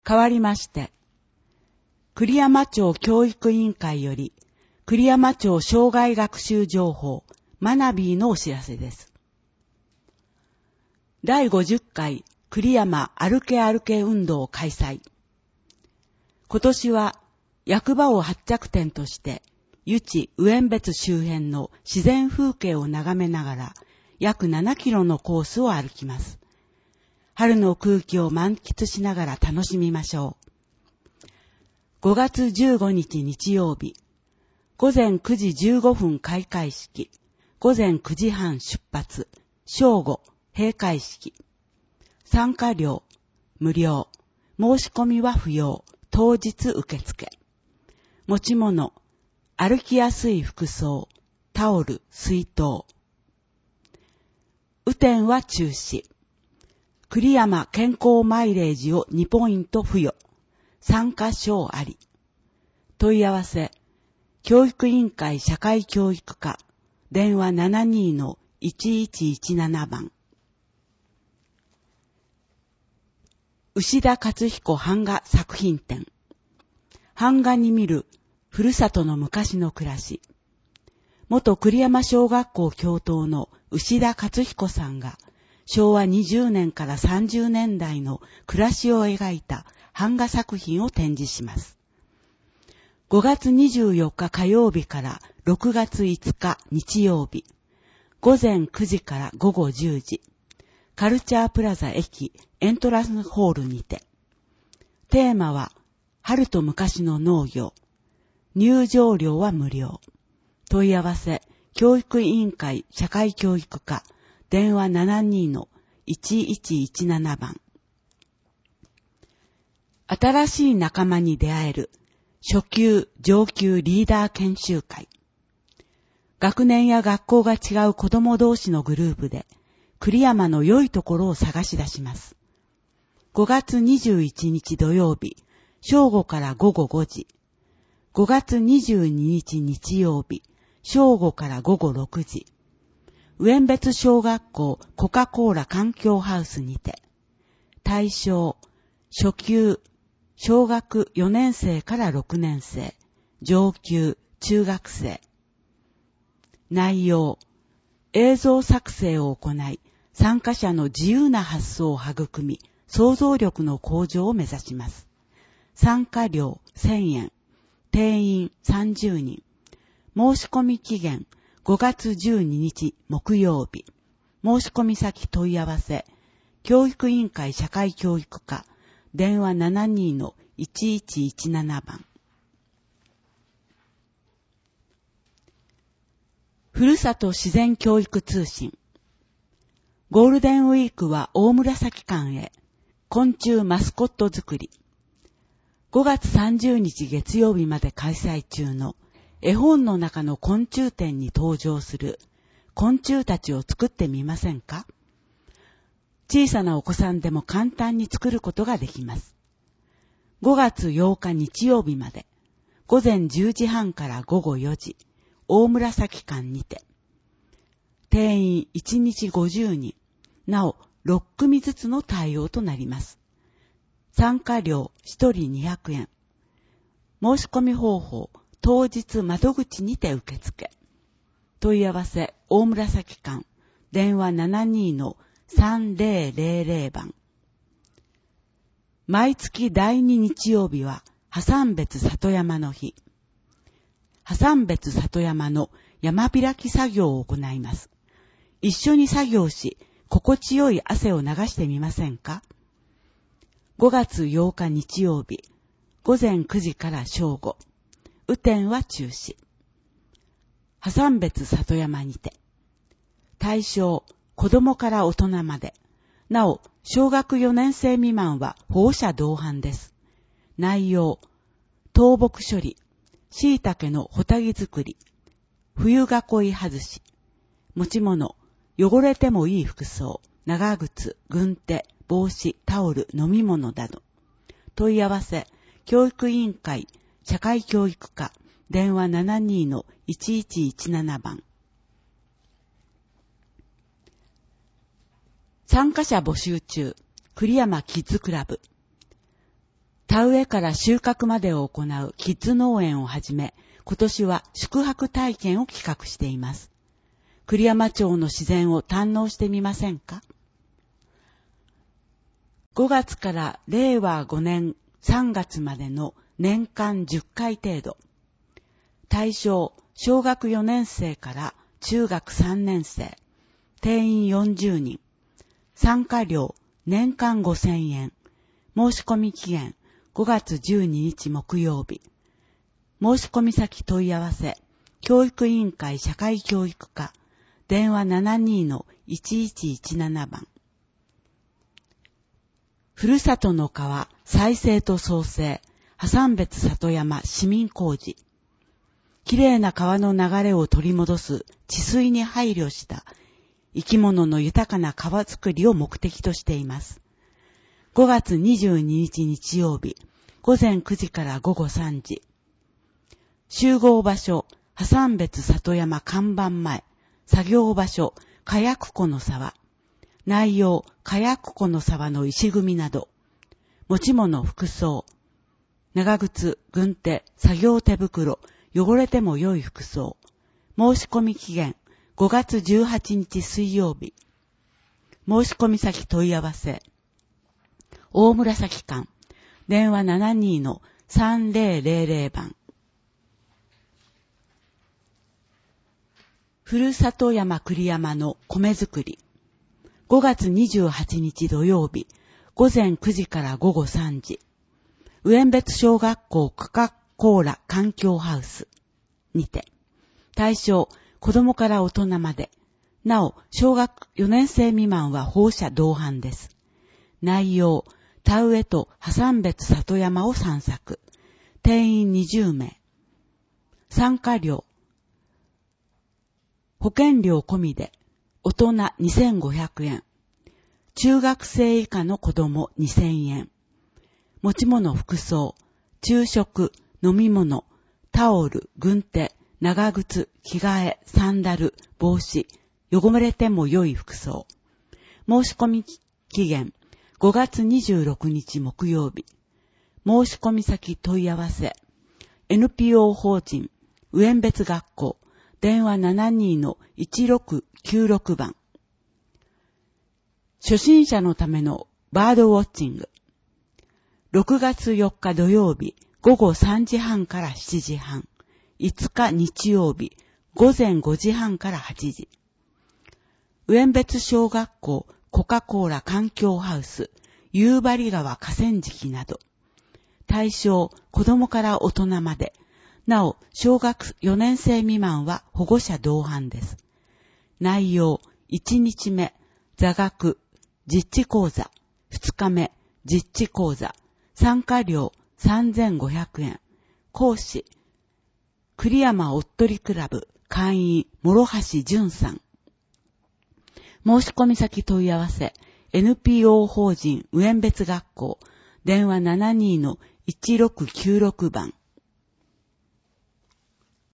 代わりまして、栗山町教育委員会より、栗山町障害学習情報、マナビーのお知らせです。第50回栗山歩け歩け運動を開催。今年は役場を発着点として、湯地宇遠別周辺の自然風景を眺めながら、約7キロのコースを歩きます。春の空気を満喫しながら楽しみましょう。5月15日日曜日、午前9時15分開会式、午前9時半出発、正午閉会式。参加料、無料、申し込みは不要、当日受付。持ち物、歩きやすい服装、タオル、水筒。雨天は中止。栗山健康マイレージを2ポイント付与。参加賞あり。問い合わせ、教育委員会社会教育課、電話 72-1117 番。牛田勝彦版画作品展。版画に見るふるさとの昔の暮らし。元栗山小学校教頭の牛田勝彦さんが昭和20年から30年代の暮らしを描いた版画作品を展示します。5月24日火曜日から6月5日日曜日、午前9時から午後10時、カルチャープラザ駅エントランスホールにて、テーマは春と昔の農業、入場料は無料、問い合わせ教育委員会社会教育課、電話 72-1117 番。新しい仲間に出会える初級上級リーダー研修会。学年や学校が違う子供同士のグループで栗山の良いところを探し出します。5月21日土曜日、正午から午後5時。5月22日日曜日、正午から午後6時。宇遠別小学校コカ・コーラ環境ハウスにて。対象、初級、小学4年生から6年生、上級、中学生。内容、映像作成を行い、参加者の自由な発想を育み、想像力の向上を目指します。参加料1000円、定員30人。申し込み期限5月12日木曜日。申し込み先問い合わせ、教育委員会社会教育課、電話 72-1117 番。ふるさと自然教育通信。ゴールデンウィークは大紫館へ、昆虫マスコット作り。5月30日月曜日まで開催中の絵本の中の昆虫展に登場する昆虫たちを作ってみませんか？小さなお子さんでも簡単に作ることができます。5月8日日曜日まで、午前10時半から午後4時、大紫館にて。定員1日50人、なお6組ずつの対応となります。参加料1人200円。申し込み方法、当日窓口にて受付。問い合わせ、大紫館、電話 72-3000 番。毎月第2日曜日は、破産別里山の日。破産別里山の山開き作業を行います。一緒に作業し、心地よい汗を流してみませんか？5月8日日曜日、午前9時から正午。雨天は中止。破産別里山にて。対象、子供から大人まで。なお、小学4年生未満は保護者同伴です。内容、倒木処理、椎茸のホタギ作り、冬囲い外し、持ち物、汚れてもいい服装、長靴、軍手、帽子、タオル、飲み物など。問い合わせ、教育委員会、社会教育課、電話 72-1117 番。参加者募集中、栗山キッズクラブ。 田植えから収穫までを行うキッズ農園をはじめ、今年は宿泊体験を企画しています。栗山町の自然を堪能してみませんか？ 5 月から令和5年3月までの年間10回程度。対象、小学4年生から中学3年生。定員40人。参加料、年間5000円。申し込み期限、5月12日木曜日。申し込み先問い合わせ、教育委員会社会教育課、電話 72-1117 番。ふるさとの川、再生と創生、破産別里山市民工事。きれいな川の流れを取り戻す治水に配慮した生き物の豊かな川づくりを目的としています。5月22日日曜日、午前9時から午後3時。集合場所、破産別里山看板前、作業場所、火薬庫の沢。内容、火薬庫の沢の石組みなど。持ち物、服装。長靴、軍手、作業手袋、汚れても良い服装。申し込み期限、5月18日水曜日。申し込み先問い合わせ。大紫館。電話 72-3000 番。ふるさと山栗山の米作り。5月28日土曜日。午前9時から午後3時。上別小学校コカ・コーラ環境ハウスにて。対象、子供から大人まで。なお、小学4年生未満は保護者同伴です。内容、田植えと破産別里山を散策。定員20名。参加料。保険料込みで、大人2500円。中学生以下の子供2000円。持ち物服装、昼食、飲み物、タオル、軍手、長靴、着替え、サンダル、帽子、汚れても良い服装。申し込み期限、5月26日木曜日。申し込み先問い合わせ。NPO 法人、上別学校、電話 72-1696 番。初心者のためのバードウォッチング。6月4日土曜日、午後3時半から7時半。5日日曜日、午前5時半から8時。上別小学校コカ・コーラ環境ハウス、夕張川河川敷など。対象、子供から大人まで。なお、小学4年生未満は保護者同伴です。内容、1日目、座学、実地講座。2日目、実地講座。参加料3500円。講師、栗山おっとりクラブ会員諸橋淳さん。申し込み先問い合わせ。NPO 法人上別学校電話 72-1696 番。